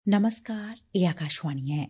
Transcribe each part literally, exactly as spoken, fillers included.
नमस्कार, ये आकाशवाणी है।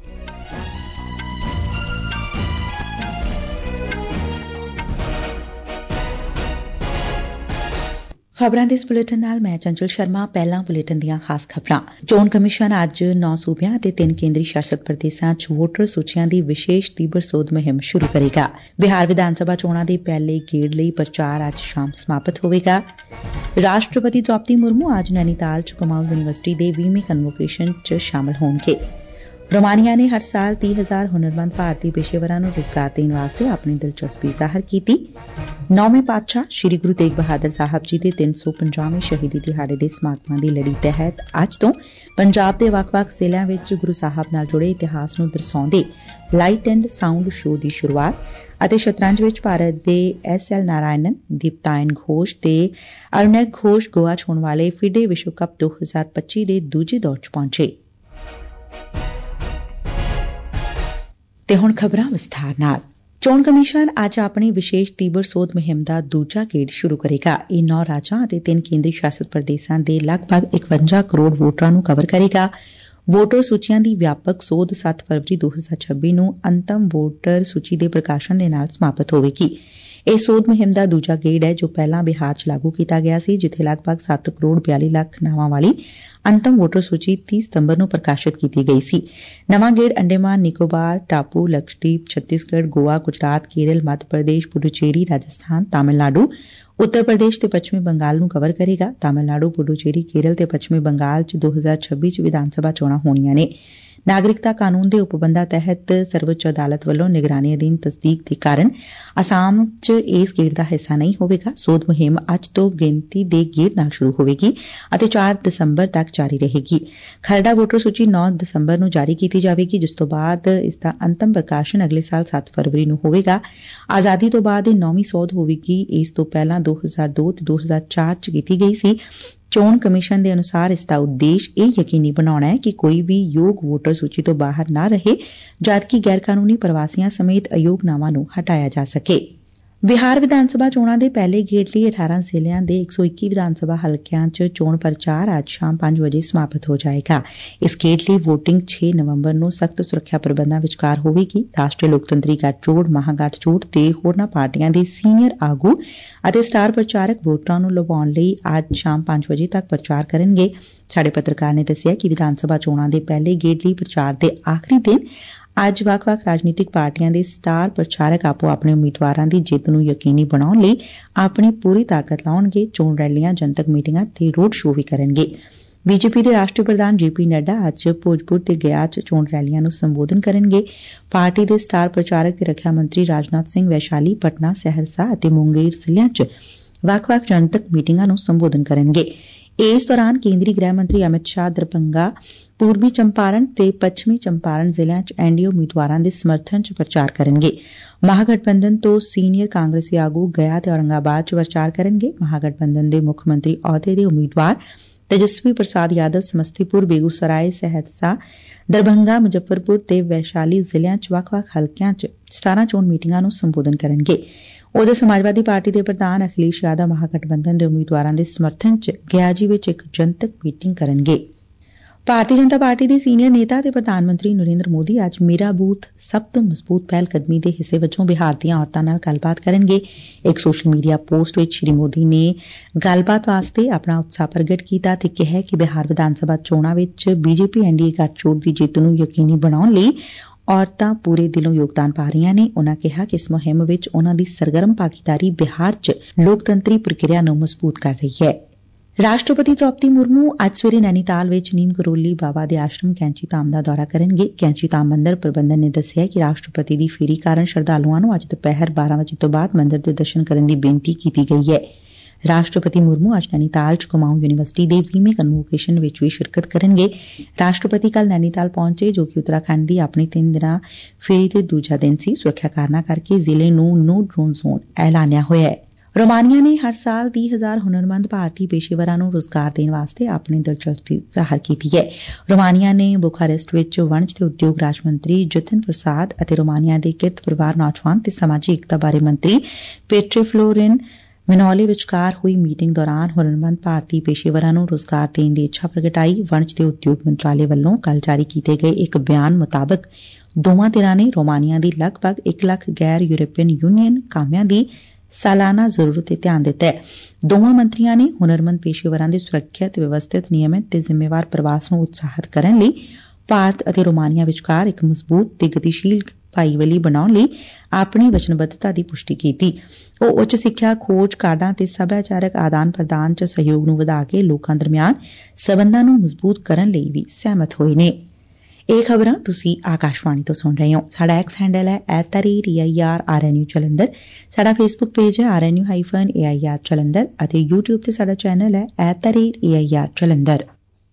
ਖਬਰਾਂ ਦੇ ਇਸ ਬੁਲੇਟਿਨ ਨਾਲ ਮੈਂ ਚੰਚਲ ਸ਼ਰਮਾ। ਪਹਿਲਾਂ ਬੁਲੇਟਿਨ ਦੀਆਂ ਖਾਸ ਖਬਰਾਂ। ਚੋਣ ਕਮਿਸ਼ਨ ਅੱਜ ਨੌ ਸੂਬਿਆਂ ਅਤੇ ਤਿੰਨ ਕੇਂਦਰੀ ਸ਼ਾਸਤ ਪ੍ਰਦੇਸ਼ਾਂ ਚ ਵੋਟਰ ਸੂਚੀਆਂ ਦੀ ਵਿਸ਼ੇਸ਼ ਤੀਬਰ ਸੋਧ ਮੁਹਿੰਮ ਸ਼ੁਰੂ ਕਰੇਗਾ। ਬਿਹਾਰ ਵਿਧਾਨ ਸਭਾ ਚੋਣਾਂ ਦੇ ਪਹਿਲੇ ਗੇੜ ਲਈ ਪ੍ਰਚਾਰ ਅੱਜ ਸ਼ਾਮ ਸਮਾਪਤ ਹੋਵੇਗਾ। ਰਾਸ਼ਟਰਪਤੀ ਦ੍ਰੌਪਦੀ ਮੁਰਮੂ ਅੱਜ ਨੈਨੀਤਾਲ ਚ ਕੁਮਾਊਂ ਯੂਨੀਵਰਸਿਟੀ ਦੇ ਵੀਹਵੀਂ ਕਨਵੋਕੇਸ਼ਨ ਚ ਸ਼ਾਮਲ ਹੋਣਗੇ। ਰੋਮਾਨੀਆ ਨੇ ਹਰ ਸਾਲ ਤੀਹ ਹਜ਼ਾਰ ਹੁਨਰਮੰਦ ਭਾਰਤੀ ਪੇਸ਼ੇਵਰਾਂ ਨੂੰ ਰੁਜ਼ਗਾਰ ਦੇਣ ਵਾਸਤੇ ਆਪਣੀ ਦਿਲਚਸਪੀ ਜ਼ਾਹਰ ਕੀਤੀ। ਨੌਵੇਂ ਪਾਤਸ਼ਾਹ ਸ੍ਰੀ ਗੁਰੂ ਤੇਗ ਬਹਾਦਰ ਸਾਹਿਬ ਜੀ ਦੇ ਤਿੰਨ ਸੌ ਪੰਜਾਹਵੇਂ ਸ਼ਹੀਦੀ ਦਿਹਾੜੇ ਦੇ ਸਮਾਗਮਾਂ ਦੀ ਲੜੀ ਤਹਿਤ ਅੱਜ ਤੋਂ ਪੰਜਾਬ ਦੇ ਵੱਖ-ਵੱਖ ਜ਼ਿਲ੍ਹਿਆਂ ਵਿੱਚ ਗੁਰੂ ਸਾਹਿਬ ਨਾਲ ਜੁੜੇ ਇਤਿਹਾਸ ਨੂੰ ਦਰਸਾਉਂਦੇ ਲਾਈਟ ਐਂਡ ਸਾਊਂਡ ਸ਼ੋਅ ਦੀ ਸ਼ੁਰੂਆਤ ਅਤੇ ਸ਼ਤਰੰਜ ਵਿੱਚ ਭਾਰਤ ਦੇ ਐਸ ਐਲ ਨਾਰਾਇਣਨ, ਦੀਪਤਾਇਨ ਘੋਸ਼ ਤੇ ਅਰੁਣੈਕ ਘੋਸ਼ ਗੋਆ ਚ ਹੋਣ ਵਾਲੇ ਫਿਡੇ ਵਿਸ਼ਵ ਕੱਪ ਦੋ ਹਜ਼ਾਰ ਪੱਚੀ ਦੇ ਦੂਜੇ ਦੌਰ ਚ ਪਹੁੰਚੇ। ਤੇ ਹੁਣ ਖਬਰਾਂ ਵਿਸਥਾਰ ਨਾਲ। ਚੋਣ ਕਮਿਸ਼ਨ ਅੱਜ ਆਪਣੀ ਵਿਸ਼ੇਸ਼ ਤੀਬਰ ਸੋਧ ਮੁਹਿੰਮ ਦਾ ਦੂਜਾ ਗੇੜ ਸ਼ੁਰੂ ਕਰੇਗਾ। ਇਹ ਨੌ ਰਾਜਾਂ ਅਤੇ ਤਿੰਨ ਕੇਂਦਰੀ ਸ਼ਾਸਤ ਪ੍ਰਦੇਸ਼ਾਂ ਦੇ ਲਗਭਗ ਇਕਵੰਜਾ ਕਰੋੜ ਵੋਟਰਾਂ ਨੂੰ ਕਵਰ ਕਰੇਗਾ। ਵੋਟਰ ਸੂਚੀਆਂ ਦੀ ਵਿਆਪਕ ਸੋਧ ਸੱਤ ਫਰਵਰੀ ਦੋ ਹਜ਼ਾਰ ਛੱਬੀ ਨੂੰ ਅੰਤਮ ਵੋਟਰ ਸੂਚੀ ਦੇ ਪ੍ਰਕਾਸ਼ਨ ਦੇ ਨਾਲ ਸਮਾਪਤ ਹੋਵੇਗੀ। ਇਹ ਸੋਧ ਮੁਹਿੰਮ ਦਾ ਦੂਜਾ ਗੇੜ ਹੈ ਜੋ ਪਹਿਲਾਂ ਬਿਹਾਰ ਚ ਲਾਗੂ ਕੀਤਾ ਗਿਆ ਸੀ, ਜਿੱਥੇ ਲਗਭਗ ਸੱਤ ਕਰੋੜ ਬਿਆਲੀ ਲੱਖ ਨਾਵਾਂ ਵਾਲੀ ਅੰਤਮ ਵੋਟਰ ਸੂਚੀ ਤੀਹ ਸਤੰਬਰ ਨੂੰ ਪ੍ਰਕਾਸ਼ਿਤ ਕੀਤੀ ਗਈ ਸੀ। ਨਵਾਂ ਗੇੜ ਅੰਡੇਮਾਨ ਨਿਕੋਬਾਰ ਟਾਪੂ, ਲਕਸ਼ਦੀਪ, ਛੱਤੀਸਗੜ੍ਹ, ਗੋਆ, ਗੁਜਰਾਤ, ਕੇਰਲ, ਮੱਧ ਪ੍ਰਦੇਸ਼, ਪੁਡੂਚੇਰੀ, ਰਾਜਸਥਾਨ, ਤਾਮਿਲਨਾਡੂ, ਉੱਤਰ ਪ੍ਰਦੇਸ਼ ਤੇ ਪੱਛਮੀ ਬੰਗਾਲ ਨੂੰ ਕਵਰ ਕਰੇਗਾ। ਤਾਮਿਲਨਾਡੂ, ਪੁਡੂਚੇਰੀ, ਕੇਰਲ ਤੇ ਪੱਛਮੀ ਬੰਗਾਲ ਚ ਦੋ ਹਜ਼ਾਰ ਛੱਬੀ ਚ ਵਿਧਾਨ ਸਭਾ ਚੋਣਾਂ ਹੋਣੀਆਂ ਨੇ। ਨਾਗਰਿਕਤਾ ਕਾਨੂੰਨ ਦੇ ਉਪਬੰਧਾਂ ਤਹਿਤ ਸਰਵਉੱਚ ਅਦਾਲਤ ਵੱਲੋਂ ਨਿਗਰਾਨੀ ਅਧੀਨ ਤਸਦੀਕ ਦੇ ਕਾਰਨ ਅਸਾਮ ਚ ਇਸ ਗੇੜ ਦਾ ਹਿੱਸਾ ਨਹੀਂ ਹੋਵੇਗਾ। ਸੋਧ ਮੁਹਿੰਮ ਅੱਜ ਤੋਂ ਗਿਣਤੀ ਦੇ ਗੇੜ ਨਾਲ ਸ਼ੁਰੂ ਹੋਵੇਗੀ ਅਤੇ ਚਾਰ ਦਸੰਬਰ ਤੱਕ ਜਾਰੀ ਰਹੇਗੀ। ਖਰੜਾ ਵੋਟਰ ਸੂਚੀ ਨੌ ਦਸੰਬਰ ਨੂੰ ਜਾਰੀ ਕੀਤੀ ਜਾਵੇਗੀ, ਜਿਸ ਤੋਂ ਬਾਅਦ ਇਸ ਦਾ ਅੰਤਮ ਪ੍ਰਕਾਸ਼ਨ ਅਗਲੇ ਸਾਲ ਸੱਤ ਫਰਵਰੀ ਨੂੰ ਹੋਵੇਗਾ। ਆਜ਼ਾਦੀ ਤੋਂ ਬਾਅਦ ਇਹ ਨੌਵੀਂ ਸੋਧ ਹੋਵੇਗੀ। ਇਸ ਤੋਂ ਪਹਿਲਾਂ ਦੋ ਹਜ਼ਾਰ ਦੋ ਤੇ ਦੋ ਹਜ਼ਾਰ ਚਾਰ ਚ ਕੀਤੀ ਗਈ ਸੀ। ਚੋਣ ਕਮਿਸ਼ਨ ਦੇ ਅਨੁਸਾਰ ਇਸ ਦਾ ਉਦੇਸ਼ ਇਹ ਯਕੀਨੀ ਬਣਾਉਣਾ ਹੈ ਕਿ ਕੋਈ ਵੀ ਯੋਗ ਵੋਟਰ ਸੂਚੀ ਤੋਂ ਬਾਹਰ ਨਾ ਰਹੇ, ਜਦਕਿ ਗੈਰ ਕਾਨੂੰਨੀ ਪ੍ਰਵਾਸੀਆਂ ਸਮੇਤ ਅਯੋਗ ਨਾਵਾਂ ਨੂੰ ਹਟਾਇਆ ਜਾ ਸਕੇ। ਬਿਹਾਰ ਵਿਧਾਨ ਸਭਾ ਚੋਣਾਂ ਦੇ ਪਹਿਲੇ ਗੇੜ ਲਈ ਅਠਾਰਾਂ ਜ਼ਿਲ੍ਹਿਆਂ ਦੇ ਇੱਕ ਸੌ ਇੱਕੀ ਵਿਧਾਨ ਸਭਾ ਹਲਕਿਆਂ ਚ ਚੋਣ ਪ੍ਰਚਾਰ ਅੱਜ ਸ਼ਾਮ ਪੰਜ ਵਜੇ ਸਮਾਪਤ ਹੋ ਜਾਏਗਾ। ਇਸ ਗੇੜ ਲਈ ਵੋਟਿੰਗ ਛੇ ਨਵੰਬਰ ਨੂੰ ਸਖਤ ਸੁਰੱਖਿਆ ਪ੍ਰਬੰਧਾਂ ਵਿਚਕਾਰ ਹੋਵੇਗੀ। ਰਾਸ਼ਟਰੀ ਲੋਕਤੰਤਰੀ ਗੱਠਜੋੜ, ਮਹਾਗਠਜੋੜ ਤੇ ਹੋਰਨਾਂ ਪਾਰਟੀਆਂ ਦੇ ਸੀਨੀਅਰ ਆਗੂ ਅਤੇ ਸਟਾਰ ਪ੍ਰਚਾਰਕ ਵੋਟਰਾਂ ਨੂੰ ਲੁਭਾਉਣ ਲਈ ਅੱਜ ਸ਼ਾਮ ਪੰਜ ਵਜੇ ਤੱਕ ਪ੍ਰਚਾਰ ਕਰਨਗੇ। ਸਾਡੇ ਪੱਤਰਕਾਰ ਨੇ ਦੱਸਿਆ ਕਿ ਵਿਧਾਨ ਸਭਾ ਚੋਣਾਂ ਦੇ ਪਹਿਲੇ ਗੇੜ ਲਈ ਪ੍ਰਚਾਰ ਦੇ ਆਖਰੀ ਦਿਨ ਅੱਜ ਵੱਖ-ਵੱਖ ਰਾਜਨੀਤਿਕ ਪਾਰਟੀਆਂ ਦੇ ਸਟਾਰ ਪ੍ਰਚਾਰਕ ਆਪੋ ਆਪਣੇ ਉਮੀਦਵਾਰਾਂ ਦੀ ਜਿੱਤ ਨੂੰ ਯਕੀਨੀ ਬਣਾਉਣ ਲਈ ਆਪਣੀ ਪੂਰੀ ਤਾਕਤ ਲਾਉਣਗੇ। ਚੋਣ ਰੈਲੀਆਂ, ਜਨਤਕ ਮੀਟਿੰਗਾਂ ਤੇ ਰੋਡ ਸ਼ੋਅ ਵੀ ਕਰਨਗੇ। ਬੀਜੇਪੀ ਦੇ ਰਾਸ਼ਟਰੀ ਪ੍ਰਧਾਨ ਜੇ ਪੀ ਨੱਡਾ ਅੱਜ ਭੋਜਪੁਰ ਤੇ ਗਿਆ ਚ ਚੋਣ ਰੈਲੀਆਂ ਨੂੰ ਸੰਬੋਧਨ ਕਰਨਗੇ। ਪਾਰਟੀ ਦੇ ਸਟਾਰ ਪ੍ਰਚਾਰਕ ਤੇ ਰੱਖਿਆ ਮੰਤਰੀ ਰਾਜਨਾਥ ਸਿੰਘ ਵੈਸ਼ਾਲੀ, ਪਟਨਾ, ਸਹਿਰਸਾ ਅਤੇ ਮੁੰਗੇਰ ਜ਼ਿਲ੍ਹਿਆਂ ਚ ਵੱਖ-ਵੱਖ ਜਨਤਕ ਮੀਟਿੰਗਾਂ ਨੂੰ ਸੰਬੋਧਨ ਕਰਨਗੇ। ਇਸ ਦੌਰਾਨ ਕੇਂਦਰੀ ਗ੍ਰਹਿ ਮੰਤਰੀ ਅਮਿਤ ਸ਼ਾਹ ਦਰਭੰਗਾ, ਪੂਰਬੀ ਚੰਪਾਰਣ ਤੇ ਪੱਛਮੀ ਚੰਪਾਰਣ ਜ਼ਿਲ੍ਹਿਆਂ ਚ ਐਨ ਡੀ ਏ ਉਮੀਦਵਾਰਾਂ ਦੇ ਸਮਰਥਨ ਚ ਪ੍ਰਚਾਰ ਕਰਨਗੇ। ਮਹਾਗਠਬੰਧਨ ਤੋਂ ਸੀਨੀਅਰ ਕਾਂਗਰਸੀ ਆਗੂ ਗਿਆ ਤੇ ਔਰੰਗਾਬਾਦ ਚ ਪ੍ਰਚਾਰ ਕਰਨਗੇ। ਮਹਾਗਠਬੰਧਨ ਦੇ ਮੁੱਖ ਮੰਤਰੀ ਅਹੁਦੇ ਦੇ ਉਮੀਦਵਾਰ ਤੇਜਸਵੀ ਪ੍ਰਸਾਦ ਯਾਦਵ ਸਮਸਤੀਪੁਰ, ਬੇਗੂਸਰਾਏ, ਸਹਿਰਸਾ, ਦਰਭੰਗਾ, ਮੁਜ਼ੱਫਰਪੁਰ ਤੇ ਵੈਸ਼ਾਲੀ ਜ਼ਿਲ੍ਹਿਆਂ ਚ ਵੱਖ-ਵੱਖ ਹਲਕਿਆਂ ਚ ਸਤਾਰਾਂ ਚੋਣ ਮੀਟਿੰਗਾਂ ਨੂੰ ਸੰਬੋਧਨ ਕਰਨਗੇ। ਉਧਰ ਸਮਾਜਵਾਦੀ ਪਾਰਟੀ ਦੇ ਪ੍ਰਧਾਨ ਅਖਿਲੇਸ਼ ਯਾਦਵ ਮਹਾਗਠਬੰਧਨ ਦੇ ਉਮੀਦਵਾਰਾਂ ਦੇ ਸਮਰਥਨ ਚ ਗਿਆਜੀ ਵਿੱਚ ਇੱਕ ਜਨਤਕ ਮੀਟਿੰਗ ਕਰਨਗੇ। ਭਾਰਤੀ ਜਨਤਾ ਪਾਰਟੀ ਦੇ ਸੀਨੀਅਰ ਨੇਤਾ ਤੇ ਪ੍ਰਧਾਨ ਮੰਤਰੀ ਨਰਿੰਦਰ ਮੋਦੀ ਅੱਜ ਮੇਰਾ ਬੂਥ ਸਭ ਤੋਂ ਮਜ਼ਬੂਤ ਪਹਿਲ ਕਦਮੀ ਦੇ ਹਿੱਸੇ ਵਜੋਂ ਬਿਹਾਰ ਦੀਆਂ ਔਰਤਾਂ ਨਾਲ ਗੱਲਬਾਤ ਕਰਨਗੇ। ਇੱਕ ਸੋਸ਼ਲ ਮੀਡੀਆ ਪੋਸਟ ਵਿੱਚ ਸ਼੍ਰੀ ਮੋਦੀ ਨੇ ਗੱਲਬਾਤ ਵਾਸਤੇ ਆਪਣਾ ਉਤਸ਼ਾਹ ਪ੍ਰਗਟ ਕੀਤਾ ਤੇ ਕਿਹਾ ਕਿ ਬਿਹਾਰ ਵਿਧਾਨ ਸਭਾ ਚੋਣਾਂ ਵਿੱਚ ਬੀਜੇਪੀ ਐਨ ਡੀ ਏ ਗੱਠਜੋੜ ਦੀ ਜਿੱਤ ਨੂੰ ਯਕੀਨੀ ਬਣਾਉਣ ਲਈ ਔਰਤਾਂ ਪੂਰੇ ਦਿਲੋਂ ਯੋਗਦਾਨ ਪਾ ਰਹੀਆਂ ਨੇ। ਉਨ੍ਹਾਂ ਕਿਹਾ ਕਿ ਇਸ ਮੁਹਿੰਮ ਵਿੱਚ ਉਨ੍ਹਾਂ ਦੀ ਸਰਗਰਮ ਭਾਗੀਦਾਰੀ ਬਿਹਾਰ ਚ ਲੋਕਤੰਤਰੀ ਪ੍ਰਕਿਰਿਆ ਨੂੰ ਮਜ਼ਬੂਤ ਕਰ ਰਹੀ ਹੈ। ਰਾਸ਼ਟਰਪਤੀ ਦ੍ਰੌਪਦੀ ਮੁਰਮੂ ਅੱਜ ਸਵੇਰੇ ਨੈਨੀਤਾਲ ਵਿੱਚ ਨੀਮ ਕਰੋਲੀ ਬਾਬਾ ਦੇ ਆਸ਼ਰਮ ਕੈਂਚੀ ਧਾਮ ਦਾ ਦੌਰਾ ਕਰਨਗੇ। ਕੈਂਚੀ ਧਾਮ ਮੰਦਰ ਪ੍ਰਬੰਧਨ ਨੇ ਦੱਸਿਆ ਕਿ ਰਾਸ਼ਟਰਪਤੀ ਦੀ ਫੇਰੀ ਕਾਰਨ ਸ਼ਰਧਾਲੂਆਂ ਨੂੰ ਅੱਜ ਦੁਪਹਿਰ ਬਾਰਾਂ ਵਜੇ ਤੋਂ ਬਾਅਦ ਮੰਦਰ ਦੇ ਦਰਸ਼ਨ ਕਰਨ ਦੀ ਬੇਨਤੀ ਕੀਤੀ ਗਈ ਹੈ। ਰਾਸ਼ਟਰਪਤੀ ਮੁਰਮੂ ਅੱਜ ਨੈਨੀਤਾਲ ਚ ਕੁਮਾਊਂ ਯੂਨੀਵਰਸਿਟੀ ਦੇ ਵੀਹਵੀਂ ਕਨਵੋਕੇਸ਼ਨ ਵਿੱਚ ਵੀ ਸ਼ਿਰਕਤ ਕਰਨਗੇ। ਰਾਸ਼ਟਰਪਤੀ ਕੱਲ ਨੈਨੀਤਾਲ ਪਹੁੰਚੇ, ਜੋ ਕਿ ਉੱਤਰਾਖੰਡ ਦੀ ਆਪਣੀ ਤਿੰਨ ਦਿਨਾਂ ਫੇਰੀ ਦੇ ਦੂਜਾ ਦਿਨ ਸੀ। ਸੁਰੱਖਿਆ ਕਾਰਨਾਂ ਕਰਕੇ ਜ਼ਿਲ੍ਹੇ ਨੂੰ ਨੋ ਡਰੋਨ ਜ਼ੋਨ ਐਲਾਨਿਆ ਹੋਇਆ ਹੈ। ਰੋਮਾਨੀਆ ਨੇ ਹਰ ਸਾਲ ਤੀਹ ਹਜ਼ਾਰ ਹੁਨਰਮੰਦ ਭਾਰਤੀ ਪੇਸ਼ੇਵਰਾਂ ਨੂੰ ਰੁਜ਼ਗਾਰ ਦੇਣ ਵਾਸਤੇ ਆਪਣੀ ਦਿਲਚਸਪੀ ਜ਼ਾਹਰ ਕੀਤੀ ਹੈ। ਰੋਮਾਨੀਆ ਨੇ ਬੁਖਾਰੈਸਟ ਵਿੱਚ ਵਣਜ ਤੇ ਉਦਯੋਗ ਰਾਜ ਮੰਤਰੀ ਜਤਨ ਪ੍ਰਸਾਦ ਅਤੇ ਰੋਮਾਨੀਆ ਦੇ ਕਿਰਤ ਪਰਿਵਾਰ, ਨੌਜਵਾਨ ਤੇ ਸਮਾਜਿਕ ਏਕਤਾ ਬਾਰੇ ਮੰਤਰੀ ਪੇਟਰੇ ਫਲੋਰਿਨ ਮਨੌਲੀ ਵਿਚਕਾਰ ਹੋਈ ਮੀਟਿੰਗ ਦੌਰਾਨ ਹੁਨਰਮੰਦ ਭਾਰਤੀ ਪੇਸ਼ੇਵਰਾਂ ਨੂੰ ਰੁਜ਼ਗਾਰ ਦੇਣ ਦੀ ਇੱਛਾ ਪ੍ਰਗਟਾਈ। ਵਣਜ ਤੇ ਉਦਯੋਗ ਮੰਤਰਾਲੇ ਵੱਲੋਂ ਕੱਲ ਜਾਰੀ ਕੀਤੇ ਗਏ ਇੱਕ ਬਿਆਨ ਮੁਤਾਬਕ ਦੋਵਾਂ ਧਿਰਾਂ ਨੇ ਰੋਮਾਨੀਆ ਦੀ ਲਗਭਗ ਇੱਕ ਲੱਖ ਗੈਰ ਯੂਰਪੀਅਨ ਯੂਨੀਅਨ ਕਾਮਿਆਂ ਦੀ ਸਾਲਾਨਾ ਜ਼ਰੂਰਤ ਤੇ ਧਿਆਨ ਦਿੱਤਾ ਹੈ। ਦੋਵਾਂ ਮੰਤਰੀਆਂ ਨੇ ਹੁਨਰਮੰਦ ਪੇਸ਼ੇਵਰਾਂ ਦੇ ਸੁਰੱਖਿਅਤ, ਵਿਵਸਥਿਤ, ਨਿਯਮਿਤ ਤੇ ਜ਼ਿੰਮੇਵਾਰ ਪ੍ਰਵਾਸ ਨੂੰ ਉਤਸ਼ਾਹਿਤ ਕਰਨ ਲਈ ਭਾਰਤ ਅਤੇ ਰੋਮਾਨੀਆ ਵਿਚਕਾਰ ਇੱਕ ਮਜ਼ਬੂਤ ਤੇ ਗਤੀਸ਼ੀਲ ਭਾਈਵਾਲੀ ਬਣਾਉਣ ਲਈ ਆਪਣੀ ਵਚਨਬੱਧਤਾ ਦੀ ਪੁਸ਼ਟੀ ਕੀਤੀ। ਉਹ ਉੱਚ ਸਿੱਖਿਆ, ਖੋਜ, ਕਾਢਾਂ ਤੇ ਸੱਭਿਆਚਾਰਕ ਆਦਾਨ ਪ੍ਰਦਾਨ ਚ ਸਹਿਯੋਗ ਨੂੰ ਵਧਾ ਕੇ ਲੋਕਾਂ ਦਰਮਿਆਨ ਸਬੰਧਾਂ ਨੂੰ ਮਜ਼ਬੂਤ ਕਰਨ ਲਈ ਵੀ ਸਹਿਮਤ ਹੋਏ ਨੇ। ਇਹ ਖਬਰਾਂ ਤੁਸੀਂ ਆਕਾਸ਼ਵਾਣੀ ਤੋਂ ਸੁਣ ਰਹੇ ਹੋ। ਸਾਡਾ ਐਕਸ ਹੈਂਡਲ ਹੈ at the rate A I R R N U Jalandhar. ਸਾਡਾ ਫੇਸਬੁੱਕ ਪੇਜ ਹੈ R N U hyphen A I R Jalandhar ਅਤੇ ਯੂਟਿਊਬ ਤੇ ਸਾਡਾ ਚੈਨਲ ਹੈ at the rate A I R Jalandhar.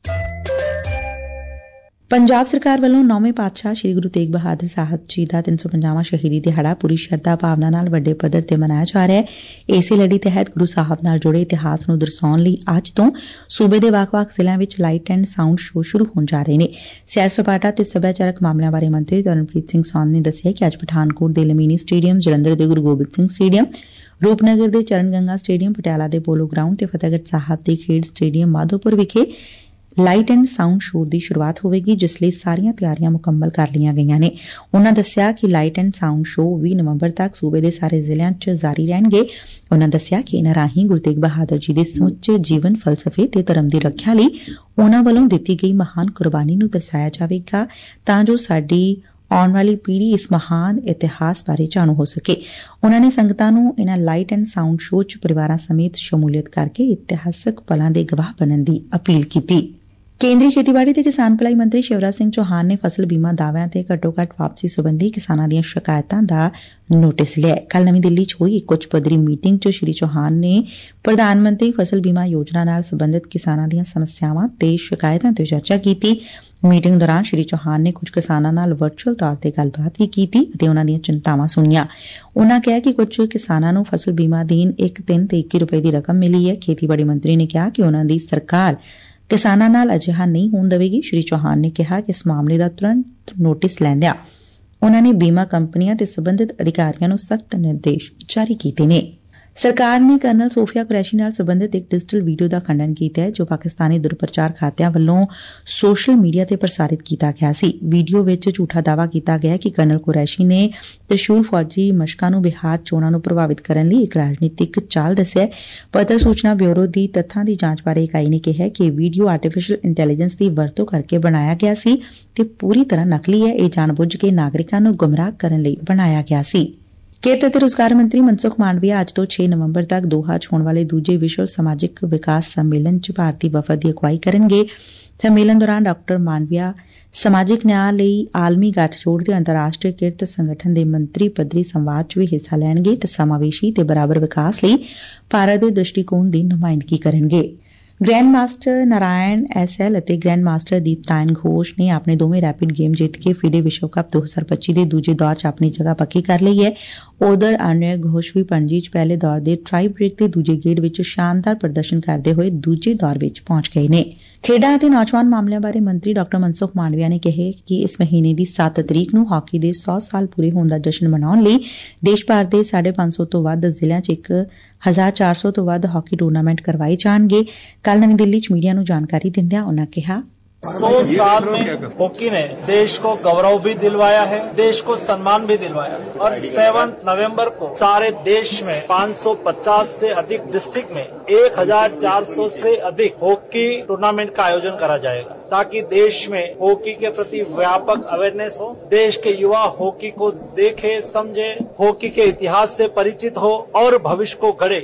Punjab ਸਰਕਾਰ ਵੱਲੋਂ ਨੌਵੇਂ ਪਾਤਸ਼ਾਹ ਸ੍ਰੀ ਗੁਰੂ ਤੇਗ ਬਹਾਦਰ ਸਾਹਿਬ ਜੀ ਦਾ ਤਿੰਨ ਸੌ ਪੰਜਾਹਵਾਂ ਸ਼ਹੀਦੀ ਦਿਹਾੜਾ ਪੂਰੀ ਸ਼ਰਧਾ ਭਾਵਨਾ ਨਾਲ ਵੱਡੇ ਪੱਧਰ ਤੇ ਮਨਾਇਆ ਜਾ ਰਿਹਾ ਹੈ। ਇਸੇ ਲੜੀ ਤਹਿਤ ਗੁਰੂ ਸਾਹਿਬ ਨਾਲ ਜੁੜੇ ਇਤਿਹਾਸ ਨੂੰ ਦਰਸਾਉਣ ਲਈ ਅੱਜ ਤੋਂ ਸੂਬੇ ਦੇ ਵੱਖ-ਵੱਖ ਜ਼ਿਲ੍ਹਿਆਂ ਵਿੱਚ ਲਾਈਟ ਐਂਡ ਸਾਊਂਡ ਸ਼ੋਅ ਸ਼ੁਰੂ ਹੋਣ ਜਾ ਰਹੇ ਨੇ। ਸੈਰ ਸਪਾਟਾ ਤੇ ਸੱਭਿਆਚਾਰਕ ਮਾਮਲਿਆਂ ਬਾਰੇ ਮੰਤਰੀ ਤਰਨਪ੍ਰੀਤ ਸਿੰਘ ਸੌਂਦ ਨੇ ਦੱਸਿਆ ਕਿ ਅੱਜ ਪਠਾਨਕੋਟ ਦੇ ਲਮੀਨੀ ਸਟੇਡੀਅਮ, ਜਲੰਧਰ ਦੇ ਗੁਰੂ ਗੋਬਿੰਦ ਸਿੰਘ ਸਟੇਡੀਅਮ, ਰੂਪਨਗਰ ਦੇ ਚਰਨ ਗੰਗਾ ਸਟੇਡੀਅਮ, ਪਟਿਆਲਾ ਦੇ ਪੋਲੋ ਗਰਾਊਂਡ ਤੇ ਫਤਿਹਗੜ੍ਹ ਸਾਹਿਬ ਦੇ ਖੇਡ ਸਟੇਡੀਅਮ ਮਾਧੋਪੁਰ ਵਿਖੇ ਲਾਈਟ ਐਂਡ ਸਾਊਂਡ ਸ਼ੋਅ ਦੀ ਸ਼ੁਰੂਆਤ ਹੋਵੇਗੀ, ਜਿਸ ਲਈ ਸਾਰੀਆਂ ਤਿਆਰੀਆਂ ਮੁਕੰਮਲ ਕਰ ਲਈਆਂ ਗਈਆਂ ਨੇ। ਉਨਾਂ ਦੱਸਿਆ ਕਿ ਲਾਈਟ ਐਂਡ ਸਾਊਂਡ ਸ਼ੋਅ ਵੀਹ ਨਵੰਬਰ ਤੱਕ ਸੂਬੇ ਦੇ ਸਾਰੇ ਜ਼ਿਲ੍ਹਿਆਂ 'ਚ ਜਾਰੀ ਰਹਿਣਗੇ। ਉਨਾਂ ਦੱਸਿਆ ਕਿ ਇਨਾਂ ਰਾਹੀਂ ਗੁਰੂ ਤੇਗ ਬਹਾਦਰ ਜੀ ਦੇ ਸਮੁੱਚੇ ਜੀਵਨ, ਫਲਸਫੇ ਤੇ ਧਰਮ ਦੀ ਰੱਖਿਆ ਲਈ ਉਨਾਂ ਵੱਲੋਂ ਦਿੱਤੀ ਗਈ ਮਹਾਨ ਕੁਰਬਾਨੀ ਨੂੰ ਦਰਸਾਇਆ ਜਾਵੇਗਾ, ਤਾਂ ਜੋ ਸਾਡੀ ਆਉਣ ਵਾਲੀ ਪੀੜ੍ਹੀ ਇਸ ਮਹਾਨ ਇਤਿਹਾਸ ਬਾਰੇ ਜਾਣੂ ਹੋ ਸਕੇ। ਉਨਾਂ ਨੇ ਸੰਗਤਾਂ ਨੂੰ ਇਨਾਂ ਲਾਈਟ ਐਂਡ ਸਾਊਂਡ ਸ਼ੋਅ 'ਚ ਪਰਿਵਾਰਾਂ ਸਮੇਤ ਸ਼ਮੂਲੀਅਤ ਕਰਕੇ ਇਤਿਹਾਸਕ ਪਲਾਂ ਦੇ ਗਵਾਹ ਬਣਨ ਦੀ ਅਪੀਲ ਕੀਤੀ। ਕੇਂਦਰੀ ਖੇਤੀਬਾੜੀ ਤੇ ਕਿਸਾਨ ਭਲਾਈ ਮੰਤਰੀ ਸ਼ਿਵਰਾਜ ਸਿੰਘ ਚੌਹਾਨ ਨੇ ਫਸਲ ਬੀਮਾ ਦਾਅਵਿਆਂ ਤੇ ਘੱਟੋ ਘੱਟ ਵਾਪਸੀ ਸਬੰਧੀ ਕਿਸਾਨਾਂ ਦੀਆਂ ਸ਼ਿਕਾਇਤਾਂ ਦਾ ਨੋਟਿਸ ਲਿਆ। ਕੱਲ ਨਵੀਂ ਦਿੱਲੀ 'ਚ ਹੋਈ ਇੱਕ ਉੱਚ ਪੱਧਰੀ ਮੀਟਿੰਗ 'ਚ ਸ਼੍ਰੀ ਚੌਹਾਨ ਨੇ ਪ੍ਰਧਾਨ ਮੰਤਰੀ ਫਸਲ ਬੀਮਾ ਯੋਜਨਾ ਨਾਲ ਸਬੰਧਿਤ ਕਿਸਾਨਾਂ ਦੀਆਂ ਸਮੱਸਿਆਵਾਂ ਤੇ ਸ਼ਿਕਾਇਤਾਂ ਤੇ ਚਰਚਾ ਕੀਤੀ। ਮੀਟਿੰਗ ਦੌਰਾਨ ਸ਼੍ਰੀ ਚੌਹਾਨ ਨੇ ਕੁਝ ਕਿਸਾਨਾਂ ਨਾਲ ਵਰਚੁਅਲ ਤੌਰ ਤੇ ਗੱਲਬਾਤ ਵੀ ਕੀਤੀ ਅਤੇ ਉਨਾਂ ਦੀਆਂ ਚਿੰਤਾਵਾਂ ਸੁਣੀਆਂ। ਉਨਾਂ ਕਿਹਾ ਕਿ ਕੁਝ ਕਿਸਾਨਾਂ ਨੂੰ ਫਸਲ ਬੀਮਾ ਅਧੀਨ ਇੱਕ ਤਿੰਨ ਤੇ ਇੱਕੀ ਰੁਪਏ ਦੀ ਰਕਮ ਮਿਲੀ ਹੈ। ਖੇਤੀਬਾੜੀ ਮੰਤਰੀ ਨੇ ਕਿਹਾ ਕਿ ਉਨਾਂ ਦੀ ਸਰਕਾਰ ਕਿਸਾਨਾਂ ਨਾਲ ਅਜਿਹਾ ਨਹੀਂ ਹੋਣ ਦੇਵੇਗੀ। ਸ਼੍ਰੀ ਚੌਹਾਨ ਨੇ ਕਿਹਾ ਕਿ ਇਸ ਮਾਮਲੇ ਦਾ ਤੁਰੰਤ ਨੋਟਿਸ ਲੈਂਦਿਆਂ ਉਨਾਂ ਨੇ ਬੀਮਾ ਕੰਪਨੀਆਂ ਤੇ ਸਬੰਧਿਤ ਅਧਿਕਾਰੀਆਂ ਨੂੰ ਸਖਤ ਨਿਰਦੇਸ਼ ਜਾਰੀ ਕੀਤੇ ਨੇ। ਸਰਕਾਰ ਨੇ ਕਰਨਲ ਸੋਫੀਆ ਕੁਰੈਸ਼ੀ ਨਾਲ ਸਬੰਧਿਤ ਇੱਕ ਡਿਜੀਟਲ ਵੀਡੀਓ ਦਾ ਖੰਡਨ ਕੀਤਾ ਹੈ, ਜੋ ਪਾਕਿਸਤਾਨੀ ਦੁਰਪ੍ਰਚਾਰ ਖਾਤਿਆਂ ਵੱਲੋਂ ਸੋਸ਼ਲ ਮੀਡੀਆ ਤੇ ਪ੍ਰਸਾਰਿਤ ਕੀਤਾ ਗਿਆ ਸੀ। ਵੀਡੀਓ ਵਿੱਚ ਝੂਠਾ ਦਾਅਵਾ ਕੀਤਾ ਗਿਆ ਕਿ ਕਰਨਲ ਕੁਰੈਸ਼ੀ ਨੇ ਤ੍ਰਿਸ਼ੂਲ ਫੌਜੀ ਮਸ਼ਕਾਂ ਨੂੰ ਬਿਹਾਰ ਚੋਣਾਂ ਨੂੰ ਪ੍ਰਭਾਵਿਤ ਕਰਨ ਲਈ ਇੱਕ ਰਾਜਨੀਤਿਕ ਚਾਲ ਦੱਸਿਆ। ਪੱਤਰ ਸੂਚਨਾ ਬਿਊਰੋ ਦੀ ਤੱਥਾਂ ਦੀ ਜਾਂਚ ਬਾਰੇ ਇਕਾਈ ਨੇ ਕਿਹਾ ਕਿ ਇਹ ਵੀਡੀਓ ਆਰਟੀਫੀਸ਼ੀਅਲ ਇੰਟੈਲੀਜੈਂਸ ਦੀ ਵਰਤੋਂ ਕਰਕੇ ਬਣਾਇਆ ਗਿਆ ਸੀ ਤੇ ਪੂਰੀ ਤਰ੍ਹਾਂ ਨਕਲੀ ਹੈ। ਇਹ ਜਾਣਬੁੱਝ ਕੇ ਨਾਗਰਿਕਾਂ ਨੂੰ ਗੁੰਮਰਾਹ ਕਰਨ ਲਈ ਬਣਾਇਆ ਗਿਆ ਸੀ। ਕਿਰਤ ਅਤੇ ਰੁਜ਼ਗਾਰ ਮੰਤਰੀ ਮਨਸੁਖ ਮਾਂਡਵੀਆ ਅੱਜ ਤੋਂ ਛੇ ਨਵੰਬਰ ਤੱਕ ਦੋਹਾ 'ਚ ਹੋਣ ਵਾਲੇ ਦੂਜੇ ਵਿਸ਼ਵ ਸਮਾਜਿਕ ਵਿਕਾਸ ਸੰਮੇਲਨ 'ਚ ਭਾਰਤੀ ਵਫਦ ਦੀ ਅਗਵਾਈ ਕਰਨਗੇ। ਸੰਮੇਲਨ ਦੌਰਾਨ ਡਾ ਮਾਂਡਵੀਆ ਸਮਾਜਿਕ ਨਿਆਂ ਲਈ ਆਲਮੀ ਗੱਠਜੋੜ ਤੇ ਅੰਤਰਰਾਸ਼ਟਰੀ ਕਿਰਤ ਸੰਗਠਨ ਦੇ ਮੰਤਰੀ ਪੱਧਰੀ ਸੰਵਾਦ 'ਚ ਵੀ ਹਿੱਸਾ ਲੈਣਗੇ ਤੇ ਸਮਾਵੇਸ਼ੀ ਤੇ ਬਰਾਬਰ ਵਿਕਾਸ ਲਈ ਭਾਰਤ ਦੇ ਦ੍ਰਿਸ਼ਟੀਕੋਣ ਦੀ ਨੁਮਾਇੰਦਗੀ ਕਰਨਗੇ। Grand master Narayan S L ਅਤੇ ਗ੍ਰੈਂਡ ਮਾਸਟਰ ਦੀਪਤਾਇਨ ਘੋਸ਼ ਨੇ ਆਪਣੇ ਦੋਵੇਂ ਰੈਪਿਡ ਗੇਮ ਜਿੱਤ ਕੇ ਫਿਡੇ ਵਿਸ਼ਵ ਕੱਪ ਦੋ ਹਜ਼ਾਰ ਪੱਚੀ ਦੇ ਦੂਜੇ ਦੌਰ 'ਚ ਆਪਣੀ ਜਗ੍ਹਾ ਪੱਕੀ ਕਰ ਲਈ ਹੈ। ਉਧਰ ਅਨਯ ਘੋਸ਼ ਵੀ ਪਣਜੀ 'ਚ ਪਹਿਲੇ ਦੌਰ ਦੇ ਟਰਾਈ ਬ੍ਰੇਕ ਦੇ ਦੂਜੇ ਗੇੜ ਵਿੱਚ ਸ਼ਾਨਦਾਰ ਪ੍ਰਦਰਸ਼ਨ ਕਰਦੇ ਹੋਏ ਦੂਜੇ ਦੌਰ ਵਿੱਚ ਪਹੁੰਚ ਗਏ ਨੇ। ਖੇਡਾਂ ਅਤੇ ਨੌਜਵਾਨ ਮਾਮਲਿਆਂ ਬਾਰੇ ਮੰਤਰੀ ਡਾ ਮਨਸੁਖ ਮਾਂਡਵੀਆ ਨੇ ਕਿਹਾ ਕਿ ਇਸ ਮਹੀਨੇ ਦੀ ਸੱਤ ਤਰੀਕ ਨੂੰ ਹਾਕੀ ਦੇ ਸੌ ਸਾਲ ਪੂਰੇ ਹੋਣ ਦਾ ਜਸ਼ਨ ਮਨਾਉਣ ਲਈ ਦੇਸ਼ ਭਰ ਦੇ ਸਾਢੇ ਪੰਜ ਸੌ ਤੋਂ ਵੱਧ ਜ਼ਿਲ੍ਹਿਆਂ 'ਚ ਇੱਕ ਹਜ਼ਾਰ ਚਾਰ ਸੌ ਤੋਂ ਵੱਧ ਹਾਕੀ ਟੂਰਨਾਮੈਂਟ ਕਰਵਾਏ ਜਾਣਗੇ। ਕੱਲ ਨਵੀਂ ਦਿੱਲੀ 'ਚ ਮੀਡੀਆ ਨੂੰ ਜਾਣਕਾਰੀ ਦਿੰਦਿਆਂ ਉਨਾਂ ਕਿਹਾ, सौ साल में हॉकी ने देश को गौरव भी दिलवाया है, देश को सम्मान भी दिलवाया है और सात नवंबर को सारे देश में पाँच सौ पचास से अधिक डिस्ट्रिक्ट में एक हज़ार चार सौ से अधिक हॉकी टूर्नामेंट का आयोजन करा जाएगा, ताकि देश में हॉकी के प्रति व्यापक अवेयरनेस हो, देश के युवा हॉकी को देखे, समझे, हॉकी के इतिहास से परिचित हो और भविष्य को गढ़े।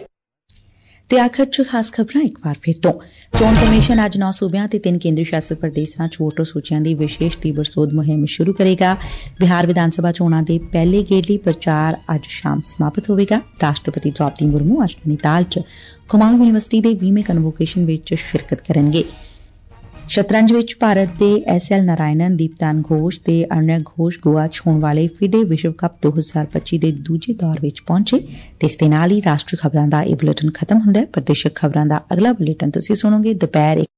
ਤੇ ਆਖਰ 'ਚ ਖਾਸ ਖਬਰਾਂ ਇੱਕ ਵਾਰ ਫਿਰ ਤੋਂ। ਚੋਣ ਕਮਿਸ਼ਨ ਅੱਜ ਨੌ ਸੂਬਿਆਂ ਤੇ ਤਿੰਨ ਕੇਂਦਰੀ ਸ਼ਾਸਤ ਪ੍ਰਦੇਸ਼ਾਂ 'ਚ ਵੋਟਰ ਸੂਚੀਆਂ ਦੀ ਵਿਸ਼ੇਸ਼ ਤੀਬਰ ਸੋਧ ਮੁਹਿੰਮ ਸ਼ੁਰੂ ਕਰੇਗਾ। ਬਿਹਾਰ ਵਿਧਾਨ ਸਭਾ ਚੋਣਾਂ ਦੇ ਪਹਿਲੇ ਗੇੜ ਲਈ ਪ੍ਰਚਾਰ ਅੱਜ ਸ਼ਾਮ ਸਮਾਪਤ ਹੋਵੇਗਾ। ਰਾਸ਼ਟਰਪਤੀ ਦ੍ਰੌਪਦੀ ਮੁਰਮੂ ਅੱਜ ਨੈਨੀਤਾਲ 'ਚ ਕੁਮਾਊਂ ਯੂਨੀਵਰਸਿਟੀ ਦੇ ਵੀਹਵੇਂ ਕਨਵੋਕੇਸ਼ਨ ਵਿੱਚ ਸ਼ਿਰਕਤ ਕਰਨਗੇ। ਸ਼ਤਰੰਜ ਵਿੱਚ ਭਾਰਤ ਦੇ ਐਸ ਐਲ ਨਾਰਾਇਣਨ, ਦੀਪਤਾਨ ਘੋਸ਼ ਤੇ ਅਰਨਯ ਘੋਸ਼ ਗੋਆ 'ਚ ਹੋਣ ਵਾਲੇ ਫਿਡੇ ਵਿਸ਼ਵ ਕੱਪ ਦੋ ਹਜ਼ਾਰ ਪੱਚੀ ਦੇ ਦੂਜੇ ਦੌਰ ਵਿੱਚ ਪਹੁੰਚੇ। ਤੇ ਇਸ ਦੇ ਨਾਲ ਹੀ ਰਾਸ਼ਟਰੀ ਖਬਰਾਂ ਦਾ ਇਹ ਬੁਲੇਟਿਨ ਖਤਮ ਹੁੰਦਾ ਹੈ। ਪ੍ਰਦੇਸ਼ਕ ਖਬਰਾਂ ਦਾ ਅਗਲਾ ਬੁਲੇਟਿਨ ਤੁਸੀਂ ਸੁਣੋਗੇ ਦੁਪਹਿਰ